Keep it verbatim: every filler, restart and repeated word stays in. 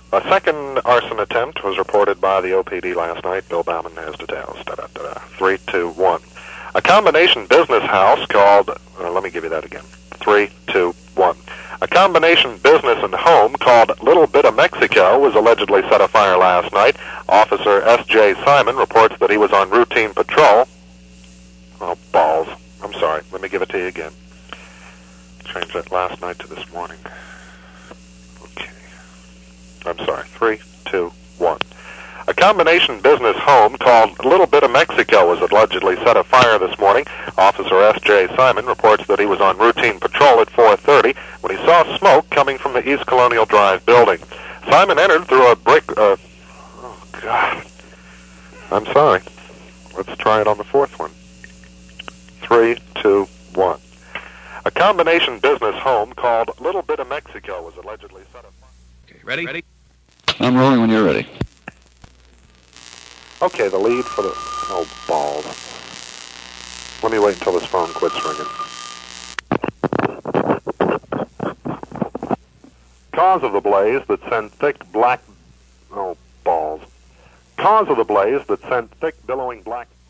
A second arson attempt was reported by the O P D last night. Bill Bauman has details. Da-da-da-da. Three, two, one. A combination business house called, uh, let me give you that again. Three, two, one. A combination business and home called Little Bit of Mexico was allegedly set afire last night. Officer S J Simon reports that he was on routine patrol. Oh, balls. I'm sorry. Let me give it to you again. Change that last night to this morning. Okay. I'm sorry. Three, two, one. A combination business home called Little Bit of Mexico was allegedly set afire this morning. Officer S J Simon reports that he was on routine patrol at four thirty when he saw smoke coming from the East Colonial Drive building. Simon entered through a brick... Uh, oh, God. I'm sorry. Let's try it on the fourth one. Three, two, one. A combination business home called Little Bit of Mexico was allegedly set afire. Okay, ready? Ready? I'm rolling when you're ready. Okay, the lead for the... Oh, balls. Let me wait until this phone quits ringing. Cause of the blaze that sent thick black... Oh, balls. Cause of the blaze that sent thick billowing black...